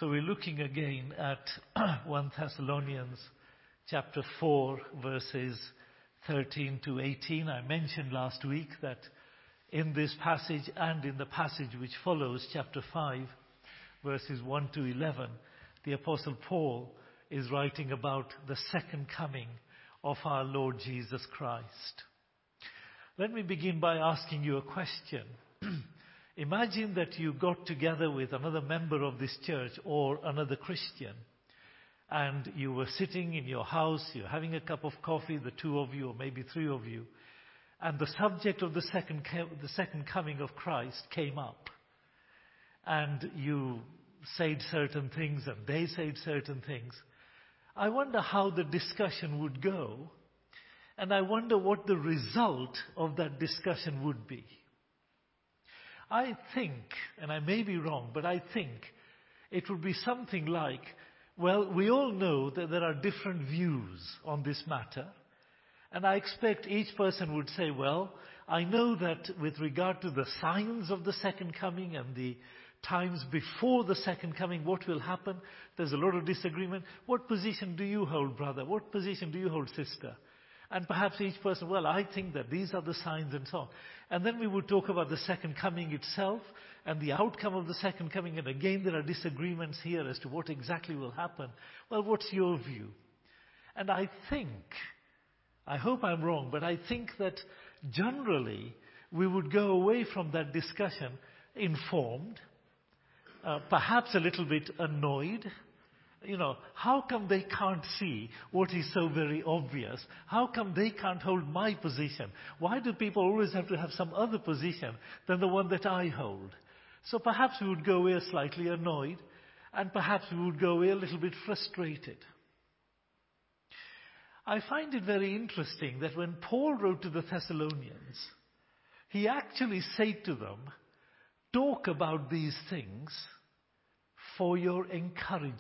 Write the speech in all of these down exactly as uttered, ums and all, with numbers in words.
So we're looking again at First Thessalonians chapter four, verses thirteen to eighteen. I mentioned last week that in this passage and in the passage which follows, chapter five, verses one to eleven, the Apostle Paul is writing about the second coming of our Lord Jesus Christ. Let me begin by asking you a question. Imagine that you got together with another member of this church or another Christian, and you were sitting in your house, you're having a cup of coffee, the two of you or maybe three of you, and the subject of the second, the second coming of Christ came up. And you said certain things and they said certain things. I wonder how the discussion would go, and I wonder what the result of that discussion would be. I think, and I may be wrong, but I think it would be something like, well, we all know that there are different views on this matter, and I expect each person would say, well, I know that with regard to the signs of the second coming and the times before the second coming, what will happen, there's a lot of disagreement. What position do you hold, brother? What position do you hold, sister? And perhaps each person, well, I think that these are the signs and so on. And then we would talk about the second coming itself and the outcome of the second coming. And again, there are disagreements here as to what exactly will happen. Well, what's your view? And I think, I hope I'm wrong, but I think that generally we would go away from that discussion informed, uh, perhaps a little bit annoyed. You know, how come they can't see what is so very obvious? How come they can't hold my position? Why do people always have to have some other position than the one that I hold? So perhaps we would go away slightly annoyed, and perhaps we would go away a little bit frustrated. I find it very interesting that when Paul wrote to the Thessalonians, he actually said to them, talk about these things for your encouragement.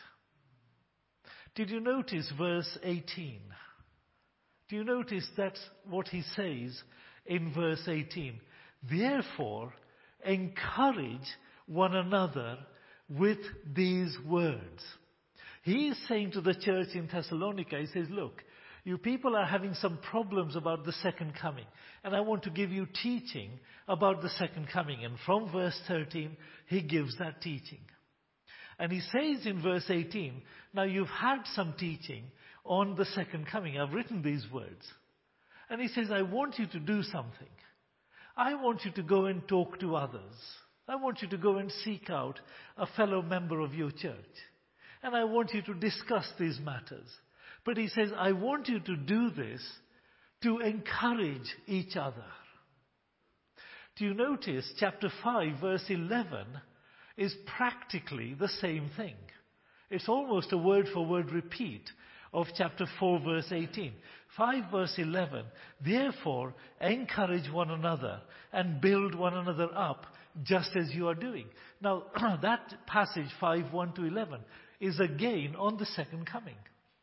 Did you notice verse eighteen? Do you notice that's what he says in verse eighteen? Therefore, encourage one another with these words. He is saying to the church in Thessalonica, he says, look, you people are having some problems about the second coming, and I want to give you teaching about the second coming. And from verse thirteen, he gives that teaching. And he says in verse eighteen, now you've had some teaching on the second coming. I've written these words. And he says, I want you to do something. I want you to go and talk to others. I want you to go and seek out a fellow member of your church. And I want you to discuss these matters. But he says, I want you to do this to encourage each other. Do you notice chapter five, verse eleven is practically the same thing. It's almost a word-for-word repeat of chapter four, verse eighteen. five, verse eleven, therefore, encourage one another and build one another up, just as you are doing. Now, that passage, five, one to eleven, is again on the second coming.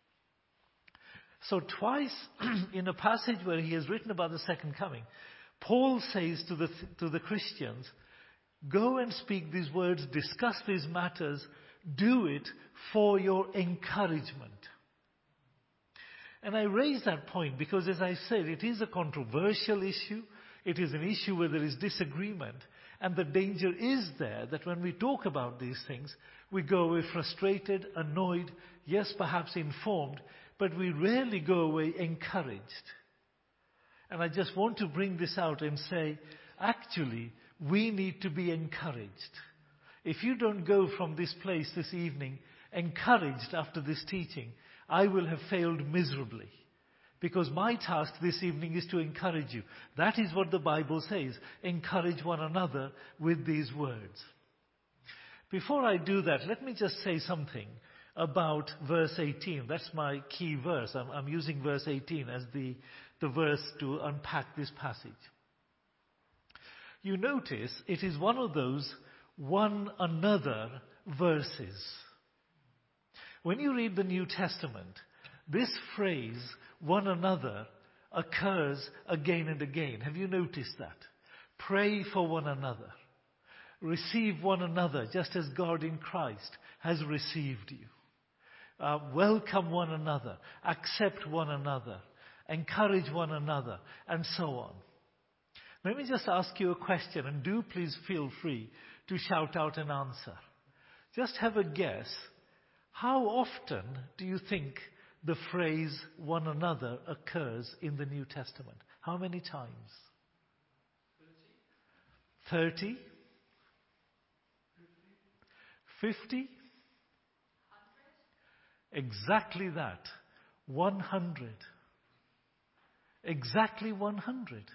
So twice in a passage where he has written about the second coming, Paul says to the, to the Christians, go and speak these words, discuss these matters, do it for your encouragement. And I raise that point because, as I said, it is a controversial issue. It is an issue where there is disagreement. And the danger is there that when we talk about these things, we go away frustrated, annoyed, yes, perhaps informed, but we rarely go away encouraged. And I just want to bring this out and say, actually, we need to be encouraged. If you don't go from this place this evening encouraged after this teaching, I will have failed miserably. Because my task this evening is to encourage you. That is what the Bible says. Encourage one another with these words. Before I do that, let me just say something about verse eighteen. That's my key verse. I'm, I'm using verse eighteen as the, the verse to unpack this passage. You notice it is one of those one another verses. When you read the New Testament, this phrase, one another, occurs again and again. Have you noticed that? Pray for one another. Receive one another just as God in Christ has received you. Uh, welcome one another. Accept one another. Encourage one another. And so on. Let me just ask you a question, and do please feel free to shout out an answer. Just have a guess. How often do you think the phrase one another occurs in the New Testament? How many times? Thirty? Fifty? Exactly that. One hundred. Exactly one hundred.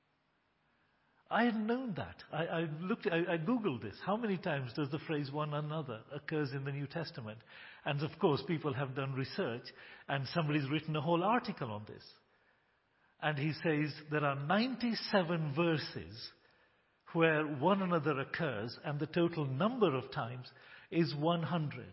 I had known that. I, I looked. I, I googled this. How many times does the phrase "one another" occurs in the New Testament? And of course, people have done research, and somebody's written a whole article on this. And he says there are ninety-seven verses where "one another" occurs, and the total number of times is one hundred.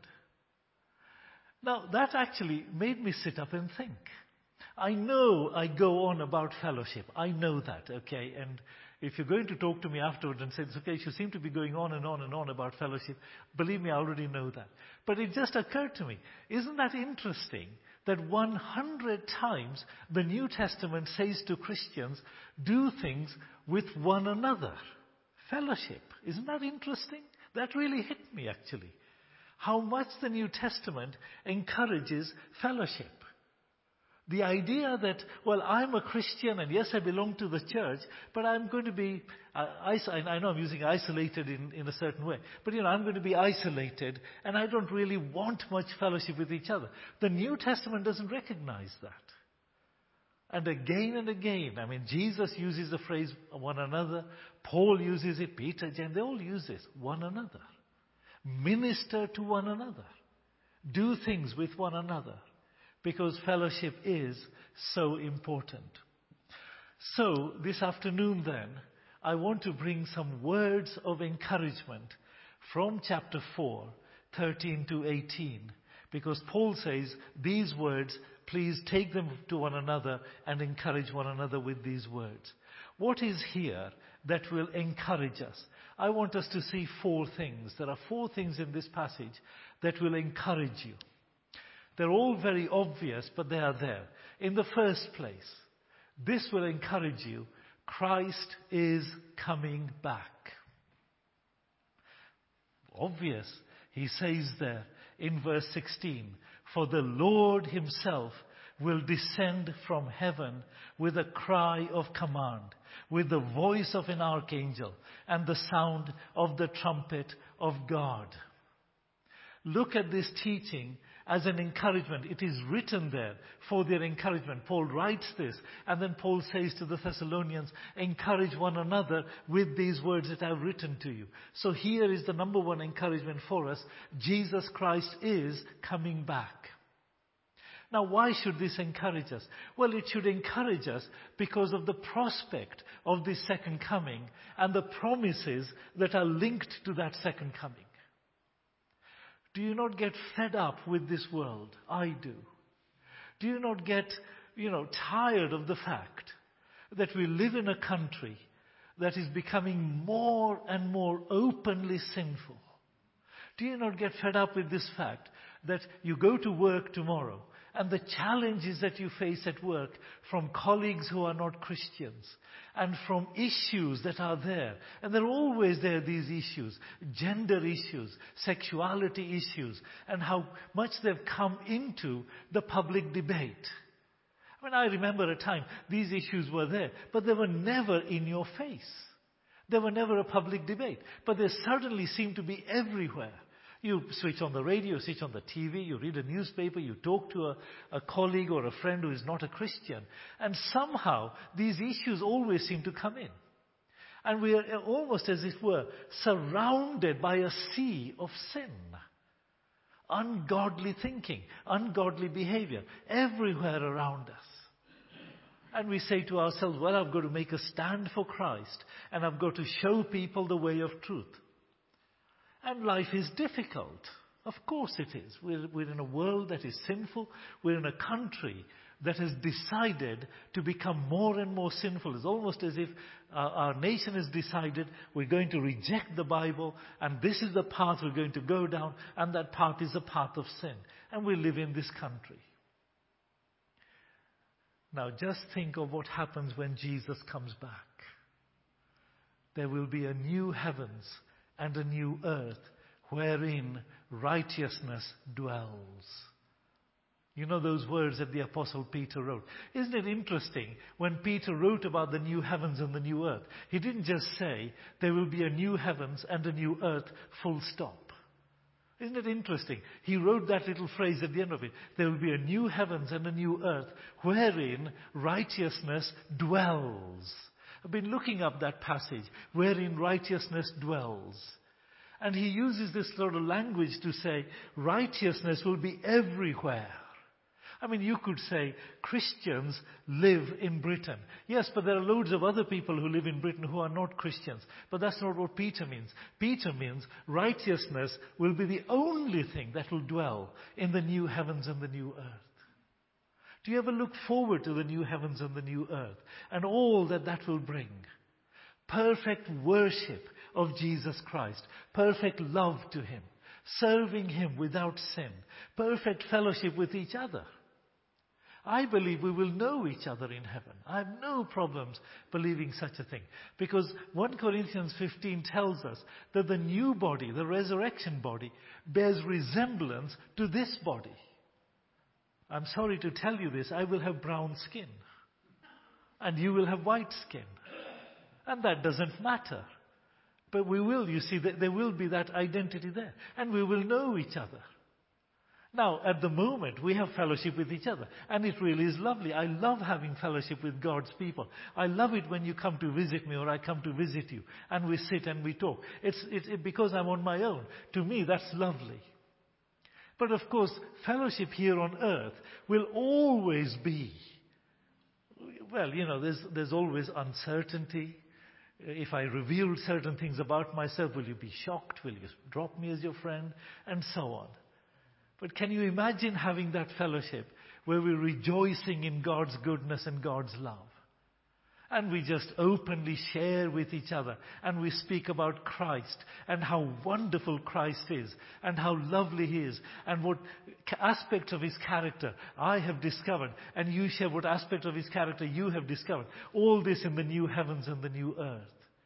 Now, that actually made me sit up and think. I know I go on about fellowship. I know that, okay? And if you're going to talk to me afterwards and say, it's okay, you seem to be going on and on and on about fellowship, believe me, I already know that. But it just occurred to me, isn't that interesting that one hundred times the New Testament says to Christians, do things with one another. Fellowship. Isn't that interesting? That really hit me, actually. How much the New Testament encourages fellowship. The idea that, well, I'm a Christian and yes, I belong to the church, but I'm going to be, uh, is- I know I'm using isolated in, in a certain way, but you know, I'm going to be isolated and I don't really want much fellowship with each other. The New Testament doesn't recognize that. And again and again, I mean, Jesus uses the phrase one another, Paul uses it, Peter, James, they all use this, one another. Minister to one another. Do things with one another. Because fellowship is so important. So, this afternoon then, I want to bring some words of encouragement from chapter four, thirteen to eighteen. Because Paul says, these words, please take them to one another and encourage one another with these words. What is here that will encourage us? I want us to see four things. There are four things in this passage that will encourage you. They're all very obvious, but they are there. In the first place, this will encourage you. Christ is coming back. Obvious. He says there in verse sixteen, for the Lord himself will descend from heaven with a cry of command, with the voice of an archangel and the sound of the trumpet of God. Look at this teaching as an encouragement. It is written there for their encouragement. Paul writes this, and then Paul says to the Thessalonians, encourage one another with these words that I have written to you. So here is the number one encouragement for us. Jesus Christ is coming back. Now, why should this encourage us? Well, it should encourage us because of the prospect of this second coming and the promises that are linked to that second coming. Do you not get fed up with this world? I do. Do you not get, you know, tired of the fact that we live in a country that is becoming more and more openly sinful? Do you not get fed up with this fact that you go to work tomorrow and the challenges that you face at work from colleagues who are not Christians and from issues that are there, and they're always there, these issues, gender issues, sexuality issues, and how much they've come into the public debate. I mean, I remember a time these issues were there, but they were never in your face. They were never a public debate, but they suddenly seem to be everywhere. You switch on the radio, switch on the T V, you read a newspaper, you talk to a, a colleague or a friend who is not a Christian. And somehow these issues always seem to come in. And we are almost as it were surrounded by a sea of sin. Ungodly thinking, ungodly behavior, everywhere around us. And we say to ourselves, well, I've got to make a stand for Christ and I've got to show people the way of truth. And life is difficult. Of course it is. We're, we're in a world that is sinful. We're in a country that has decided to become more and more sinful. It's almost as if uh, our nation has decided we're going to reject the Bible, and this is the path we're going to go down, and that path is a path of sin. And we live in this country. Now just think of what happens when Jesus comes back. There will be a new heavens and a new earth wherein righteousness dwells. You know those words that the Apostle Peter wrote. Isn't it interesting, when Peter wrote about the new heavens and the new earth, he didn't just say there will be a new heavens and a new earth, full stop. Isn't it interesting? He wrote that little phrase at the end of it. There will be a new heavens and a new earth wherein righteousness dwells. I've been looking up that passage, wherein righteousness dwells. And he uses this sort of language to say righteousness will be everywhere. I mean, you could say Christians live in Britain. Yes, but there are loads of other people who live in Britain who are not Christians. But that's not what Peter means. Peter means righteousness will be the only thing that will dwell in the new heavens and the new earth. Do you ever look forward to the new heavens and the new earth and all that that will bring? Perfect worship of Jesus Christ, perfect love to Him, serving Him without sin, perfect fellowship with each other. I believe we will know each other in heaven. I have no problems believing such a thing. Because First Corinthians fifteen tells us that the new body, the resurrection body, bears resemblance to this body. I'm sorry to tell you this, I will have brown skin. And you will have white skin. And that doesn't matter. But we will, you see, that there will be that identity there. And we will know each other. Now, at the moment, we have fellowship with each other. And it really is lovely. I love having fellowship with God's people. I love it when you come to visit me or I come to visit you. And we sit and we talk. It's, it's it, because I'm on my own. To me, that's lovely. But of course, fellowship here on earth will always be, well, you know, there's, there's always uncertainty. If I reveal certain things about myself, will you be shocked? Will you drop me as your friend? And so on. But can you imagine having that fellowship where we're rejoicing in God's goodness and God's love? And we just openly share with each other. And we speak about Christ and how wonderful Christ is and how lovely He is and what aspects of His character I have discovered. And you share what aspect of His character you have discovered. All this in the new heavens and the new earth.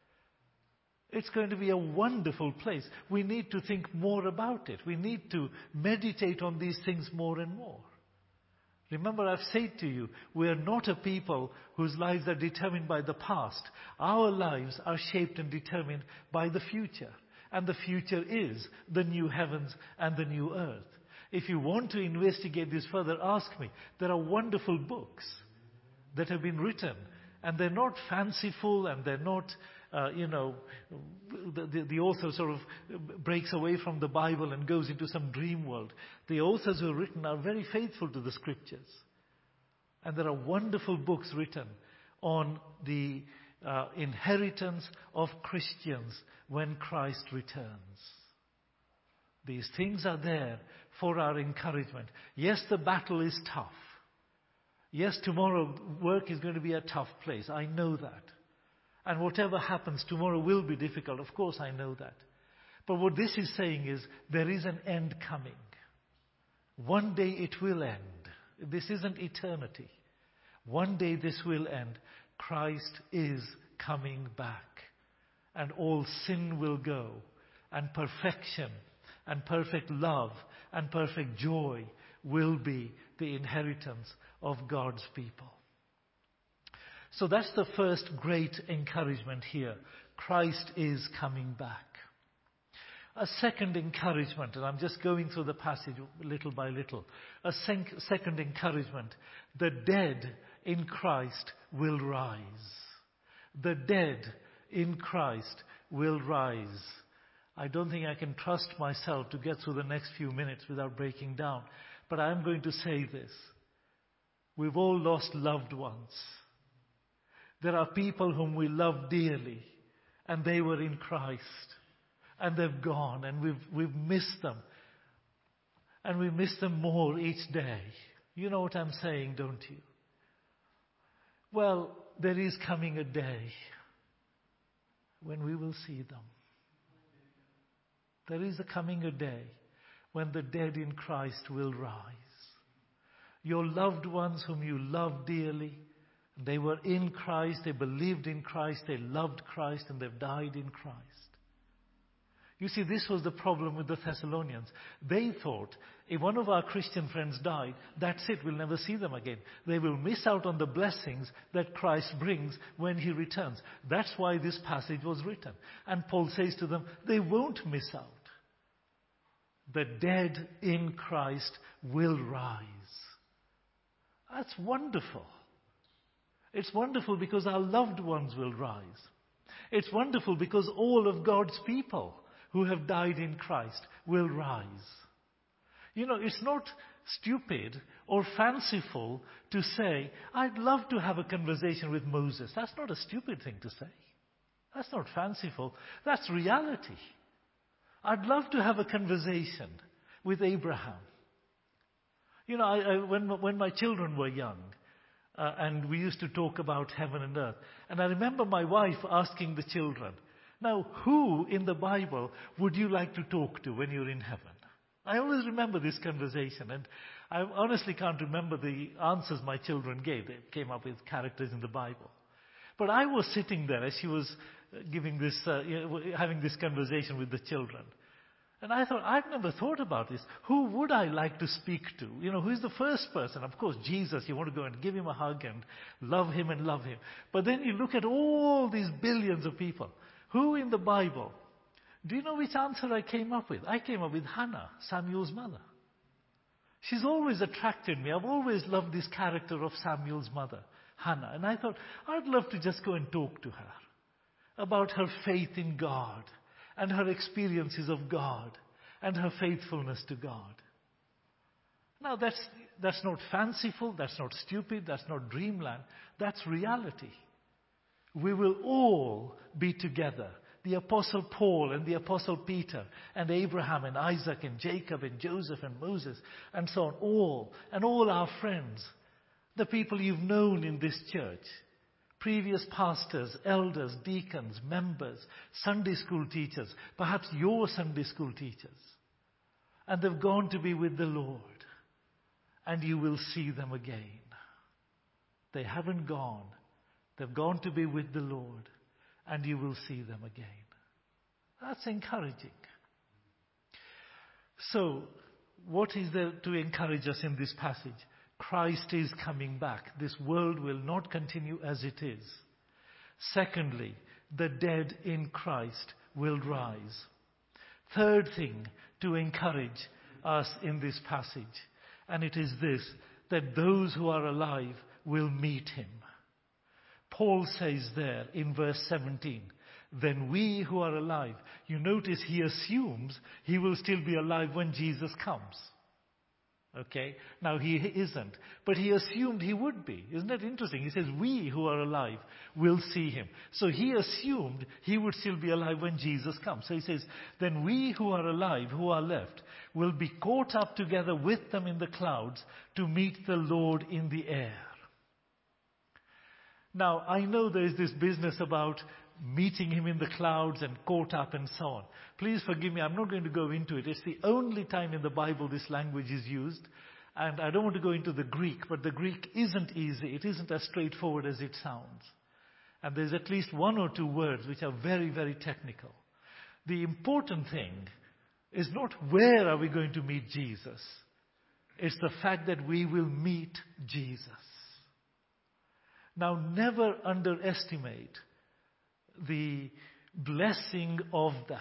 It's going to be a wonderful place. We need to think more about it. We need to meditate on these things more and more. Remember, I've said to you, we are not a people whose lives are determined by the past. Our lives are shaped and determined by the future. And the future is the new heavens and the new earth. If you want to investigate this further, ask me. There are wonderful books that have been written. And they're not fanciful and they're not... Uh, you know, the, the, the author sort of breaks away from the Bible and goes into some dream world. The authors who have written are very faithful to the scriptures. And there are wonderful books written on the uh, inheritance of Christians when Christ returns. These things are there for our encouragement. Yes, the battle is tough. Yes, tomorrow work is going to be a tough place. I know that. And whatever happens tomorrow will be difficult. Of course, I know that. But what this is saying is there is an end coming. One day it will end. This isn't eternity. One day this will end. Christ is coming back. And all sin will go. And perfection and perfect love and perfect joy will be the inheritance of God's people. So that's the first great encouragement here. Christ is coming back. A second encouragement, and I'm just going through the passage little by little. A second encouragement, the dead in Christ will rise. The dead in Christ will rise. I don't think I can trust myself to get through the next few minutes without breaking down. But I am going to say this. We've all lost loved ones. There are people whom we love dearly, and they were in Christ, and they've gone, and we've, we've missed them. And we miss them more each day. You know what I'm saying, don't you? Well, there is coming a day when we will see them. There is a coming a day when the dead in Christ will rise. Your loved ones whom you love dearly, they were in Christ, they believed in Christ, they loved Christ, and they've died in Christ. You see, this was the problem with the Thessalonians. They thought, if one of our Christian friends died, that's it, we'll never see them again. They will miss out on the blessings that Christ brings when He returns. That's why this passage was written. And Paul says to them, they won't miss out. The dead in Christ will rise. That's wonderful. It's wonderful because our loved ones will rise. It's wonderful because all of God's people who have died in Christ will rise. You know, it's not stupid or fanciful to say, I'd love to have a conversation with Moses. That's not a stupid thing to say. That's not fanciful. That's reality. I'd love to have a conversation with Abraham. You know, I, I, when, when my children were young, uh, and we used to talk about heaven and earth, and I remember my wife asking the children, now, who in the Bible would you like to talk to when you're in heaven? I always remember this conversation, and I honestly can't remember the answers my children gave. They came up with characters in the Bible. But I was sitting there as she was giving this, uh, you know, having this conversation with the children. And I thought, I've never thought about this. Who would I like to speak to? You know, who is the first person? Of course, Jesus. You want to go and give Him a hug and love Him and love Him. But then you look at all these billions of people. Who in the Bible? Do you know which answer I came up with? I came up with Hannah, Samuel's mother. She's always attracted me. I've always loved this character of Samuel's mother, Hannah. And I thought, I'd love to just go and talk to her about her faith in God and her experiences of God and her faithfulness to God. Now, that's, that's not fanciful, that's not stupid, that's not dreamland. That's reality. We will all be together. The Apostle Paul and the Apostle Peter and Abraham and Isaac and Jacob and Joseph and Moses and so on, all, and all our friends, the people you've known in this church, previous pastors, elders, deacons, members, Sunday school teachers, perhaps your Sunday school teachers. And they've gone to be with the Lord. And you will see them again. They haven't gone. They've gone to be with the Lord. And you will see them again. That's encouraging. So, what is there to encourage us in this passage? Christ is coming back. This world will not continue as it is. Secondly, the dead in Christ will rise. Third thing to encourage us in this passage, and it is this, that those who are alive will meet Him. Paul says there in verse seventeen, then we who are alive, you notice he assumes he will still be alive when Jesus comes. Okay? Now he isn't. But he assumed he would be. Isn't that interesting? He says, we who are alive will see Him. So he assumed he would still be alive when Jesus comes. So he says, then we who are alive, who are left, will be caught up together with them in the clouds to meet the Lord in the air. Now, I know there is this business about meeting Him in the clouds and caught up and so on. Please forgive me, I'm not going to go into it. It's the only time in the Bible this language is used. And I don't want to go into the Greek, but the Greek isn't easy. It isn't as straightforward as it sounds. And there's at least one or two words which are very, very technical. The important thing is not where are we going to meet Jesus. It's the fact that we will meet Jesus. Now, never underestimate the blessing of that.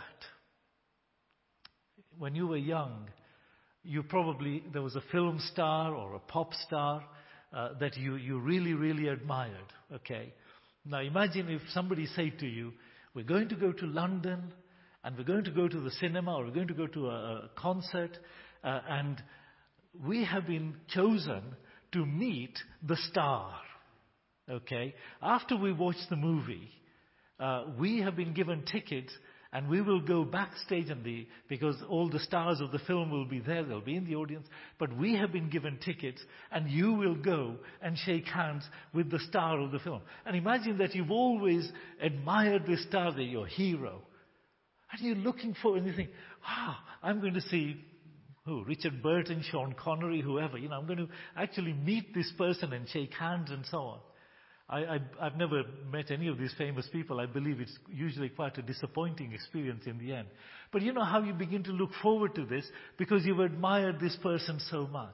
When you were young, you probably, there was a film star or a pop star uh, that you, you really, really admired. Okay. Now imagine if somebody said to you, we're going to go to London and we're going to go to the cinema or we're going to go to a, a concert uh, and we have been chosen to meet the star. Okay. After we watch the movie, uh, we have been given tickets And we will go backstage, and the, because all the stars of the film will be there, they'll be in the audience, but we have been given tickets, and you will go and shake hands with the star of the film. And imagine that you've always admired this star, they're your hero. And you're looking for, and you think, ah, I'm going to see who? Richard Burton, Sean Connery, whoever. You know, I'm going to actually meet this person and shake hands and so on. I, I, I've never met any of these famous people. I believe it's usually quite a disappointing experience in the end. But you know how you begin to look forward to this because you've admired this person so much.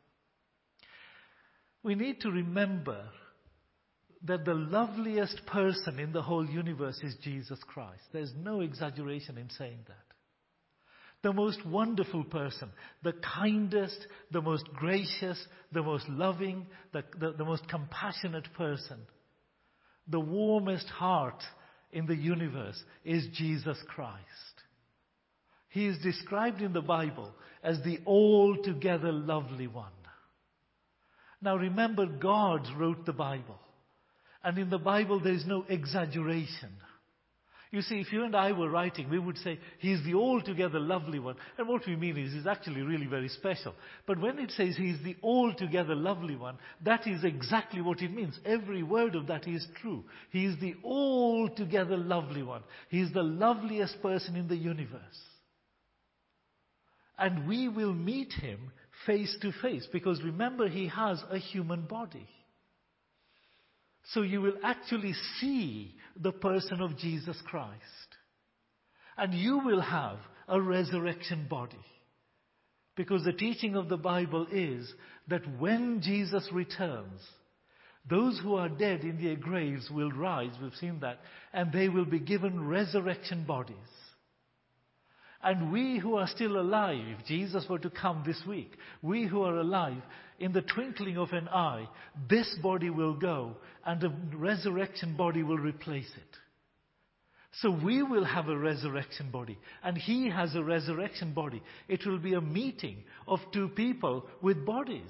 We need to remember that the loveliest person in the whole universe is Jesus Christ. There's no exaggeration in saying that. The most wonderful person, the kindest, the most gracious, the most loving, the, the, the most compassionate person, the warmest heart in the universe is Jesus Christ. He is described in the Bible as the altogether lovely one. Now remember, God wrote the Bible. And in the Bible there is no exaggeration. You see, if you and I were writing, we would say, he's the altogether lovely one. And what we mean is, he's actually really very special. But when it says he's the altogether lovely one, that is exactly what it means. Every word of that is true. He is the altogether lovely one. He is the loveliest person in the universe. And we will meet him face to face, because remember, he has a human body. So you will actually see the person of Jesus Christ. And you will have a resurrection body. Because the teaching of the Bible is that when Jesus returns, those who are dead in their graves will rise, we've seen that, and they will be given resurrection bodies. And we who are still alive, if Jesus were to come this week, we who are alive, in the twinkling of an eye, this body will go and a resurrection body will replace it. So we will have a resurrection body, and he has a resurrection body. It will be a meeting of two people with bodies.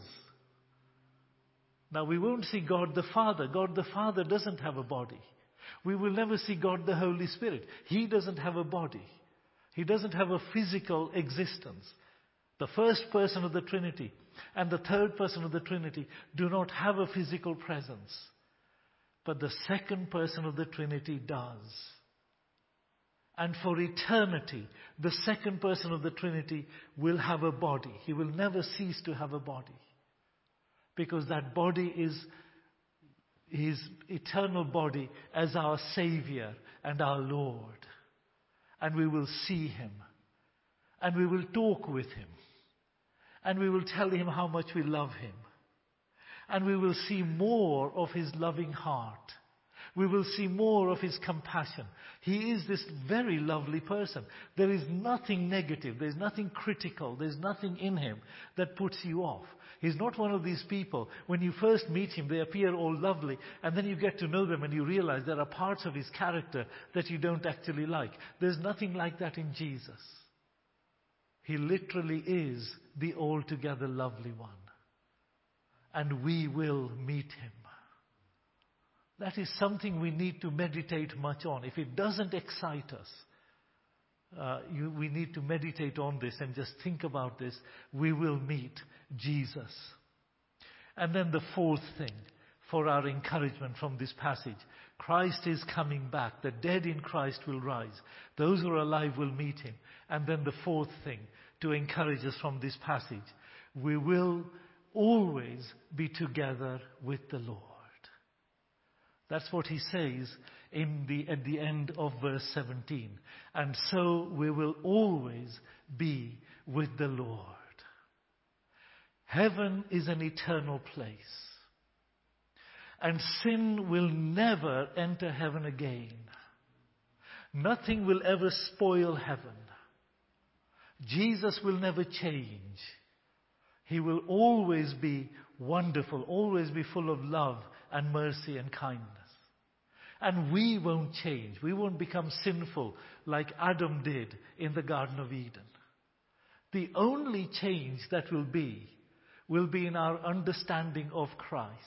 Now we won't see God the Father. God the Father doesn't have a body. We will never see God the Holy Spirit. He doesn't have a body. He doesn't have a physical existence. The first person of the Trinity and the third person of the Trinity do not have a physical presence. But the second person of the Trinity does. And for eternity, the second person of the Trinity will have a body. He will never cease to have a body. Because that body is his eternal body as our Savior and our Lord. And we will see him. And we will talk with him. And we will tell him how much we love him. And we will see more of his loving heart. We will see more of his compassion. He is this very lovely person. There is nothing negative. There's nothing critical. There's nothing in him that puts you off. He's not one of these people, when you first meet him, they appear all lovely, and then you get to know them and you realize there are parts of his character that you don't actually like. There's nothing like that in Jesus. He literally is the altogether lovely one. And we will meet him. That is something we need to meditate much on. If it doesn't excite us, uh, you, we need to meditate on this and just think about this. We will meet Jesus. And then the fourth thing for our encouragement from this passage. Christ is coming back. The dead in Christ will rise. Those who are alive will meet him. And then the fourth thing to encourage us from this passage. We will always be together with the Lord. That's what he says in the, at the end of verse seventeen. And so we will always be with the Lord. Heaven is an eternal place. And sin will never enter heaven again. Nothing will ever spoil heaven. Jesus will never change. He will always be wonderful, always be full of love and mercy and kindness. And we won't change. We won't become sinful like Adam did in the Garden of Eden. The only change that will be, will be in our understanding of Christ.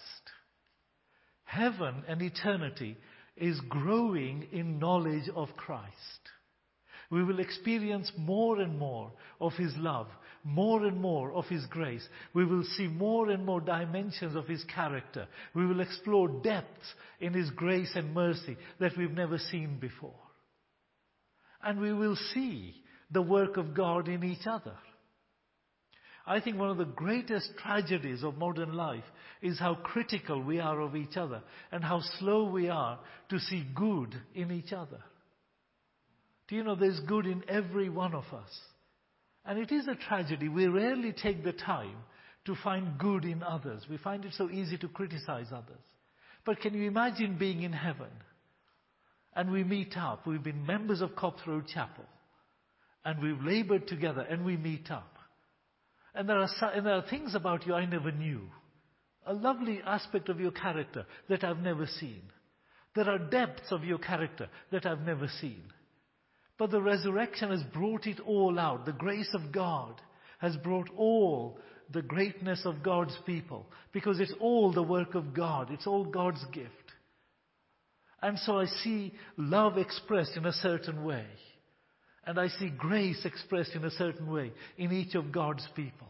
Heaven and eternity is growing in knowledge of Christ. We will experience more and more of His love, more and more of His grace. We will see more and more dimensions of His character. We will explore depths in His grace and mercy that we've never seen before. And we will see the work of God in each other. I think one of the greatest tragedies of modern life is how critical we are of each other and how slow we are to see good in each other. Do you know there's good in every one of us? And it is a tragedy. We rarely take the time to find good in others. We find it so easy to criticize others. But can you imagine being in heaven and we meet up? We've been members of Copth Road Chapel and we've labored together and we meet up. And there are, and there are things about you I never knew. A lovely aspect of your character that I've never seen. There are depths of your character that I've never seen. But the resurrection has brought it all out. The grace of God has brought all the greatness of God's people. Because it's all the work of God. It's all God's gift. And so I see love expressed in a certain way. And I see grace expressed in a certain way in each of God's people.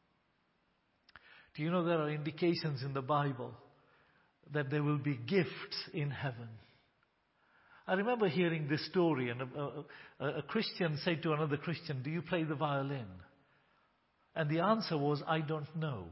Do you know there are indications in the Bible that there will be gifts in heaven? I remember hearing this story, and a, a, a Christian said to another Christian, "Do you play the violin?" And the answer was, "I don't know."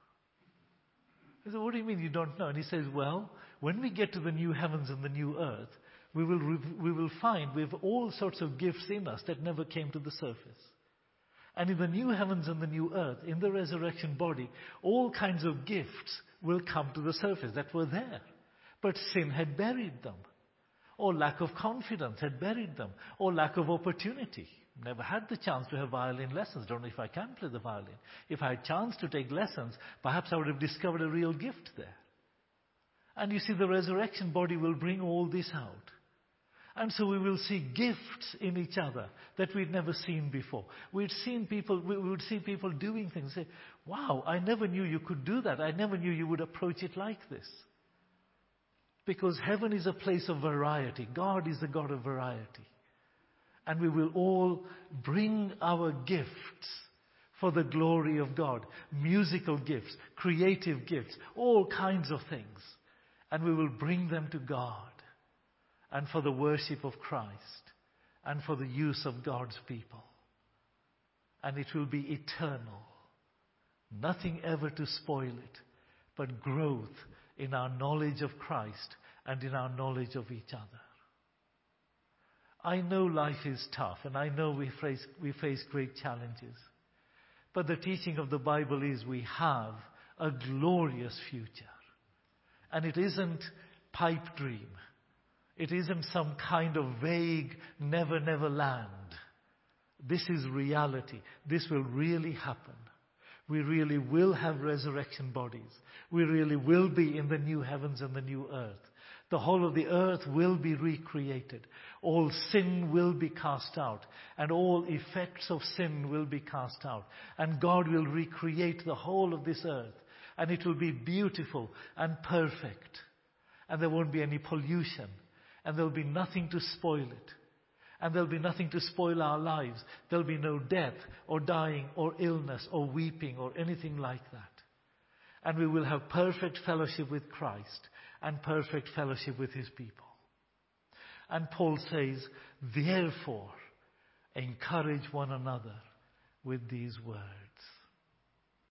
He said, "What do you mean you don't know?" And he says, "Well, when we get to the new heavens and the new earth, we will, we will find we have all sorts of gifts in us that never came to the surface. And in the new heavens and the new earth, in the resurrection body, all kinds of gifts will come to the surface that were there. But sin had buried them. Or lack of confidence had buried them. Or lack of opportunity. Never had the chance to have violin lessons. Don't know if I can play the violin. If I had chance to take lessons, perhaps I would have discovered a real gift there. And you see, the resurrection body will bring all this out. And so we will see gifts in each other that we'd never seen before. We'd seen people, we would see people doing things. Say, "Wow, I never knew you could do that. I never knew you would approach it like this." Because heaven is a place of variety. God is the God of variety. And we will all bring our gifts for the glory of God. Musical gifts, creative gifts, all kinds of things. And we will bring them to God. And for the worship of Christ. And for the use of God's people. And it will be eternal. Nothing ever to spoil it. But growth in our knowledge of Christ and in our knowledge of each other. I know life is tough and I know we face, we face great challenges. But the teaching of the Bible is we have a glorious future. And it isn't pipe dream. It isn't some kind of vague never, never land. This is reality. This will really happen. We really will have resurrection bodies. We really will be in the new heavens and the new earth. The whole of the earth will be recreated. All sin will be cast out. And all effects of sin will be cast out. And God will recreate the whole of this earth. And it will be beautiful and perfect. And there won't be any pollution. And there'll be nothing to spoil it. And there'll be nothing to spoil our lives. There'll be no death or dying or illness or weeping or anything like that. And we will have perfect fellowship with Christ and perfect fellowship with His people. And Paul says, therefore, encourage one another with these words.